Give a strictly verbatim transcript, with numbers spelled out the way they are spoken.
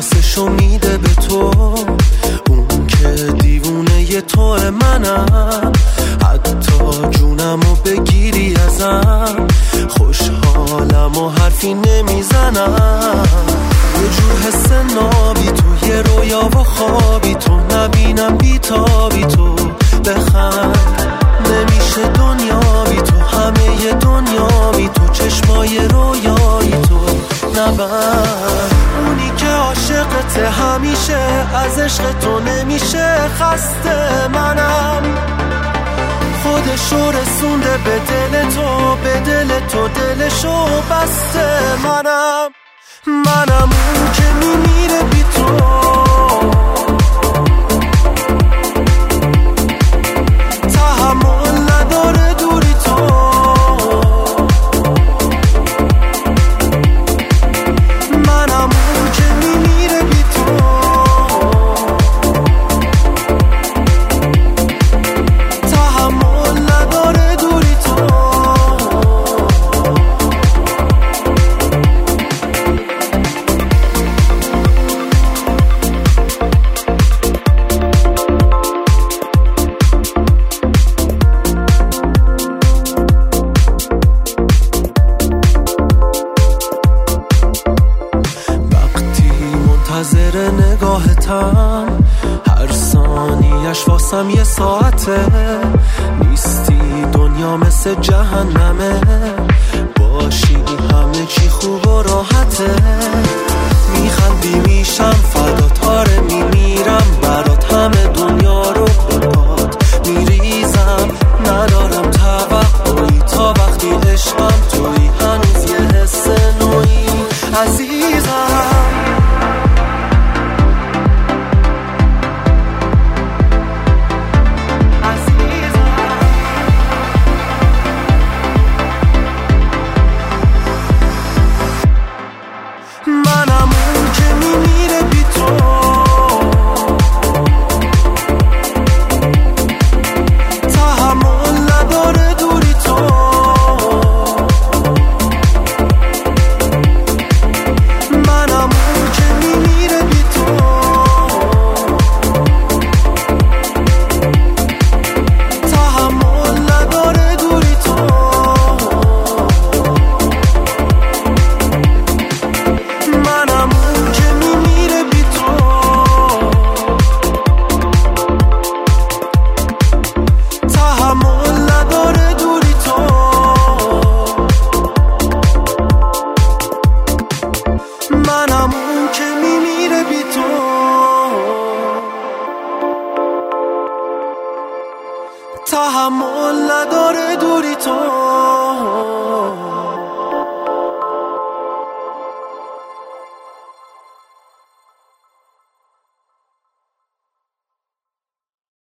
حواسشو میده به تو، اون که دیوونه ی توه منم، حتی جونمو بگیری ازم خوشحالم و حرفی نمیزنم. یه جور حس نابی تو، یه رویا و خوابی تو، نبینم بیتابی تو، بخند نمیشه دنیا بی تو، همه ی دنیا بی تو، چشمای رویایی تو نبند. اونی که عاشقته همیشه، از عشق تو نمیشه خسته، منم خودشو رسونده به دل تو، به دل تو دلشو بسته، منم منم اون که میمیره بی تو. تحمل نداره دوری تو، منم اون که میمیره بی تو. تحمل نداره دوری تو. منتظر نگاهتم، هر ثانیش واسم یه ساعته، نیستی دنیا مثل جهنمه، باشی همه چی خوب و راحته، میخندی میشم فدات، آره میمیرم برات، همه دنیا رو به پات میریزم، ندارم توقعی تا وقتی عشقم توی، هنوز یه حس نوعی عزیزم. منم اون که میمیره بی تو. تحمل نداره دوری تو. منم اون که میمیره بی تو. تحمل نداره دوری تو. منم اون که میمیره بی تو. تحمل نداره دوری تو. منم اون که میمیره بی تو. تحمل نداره دوری تو.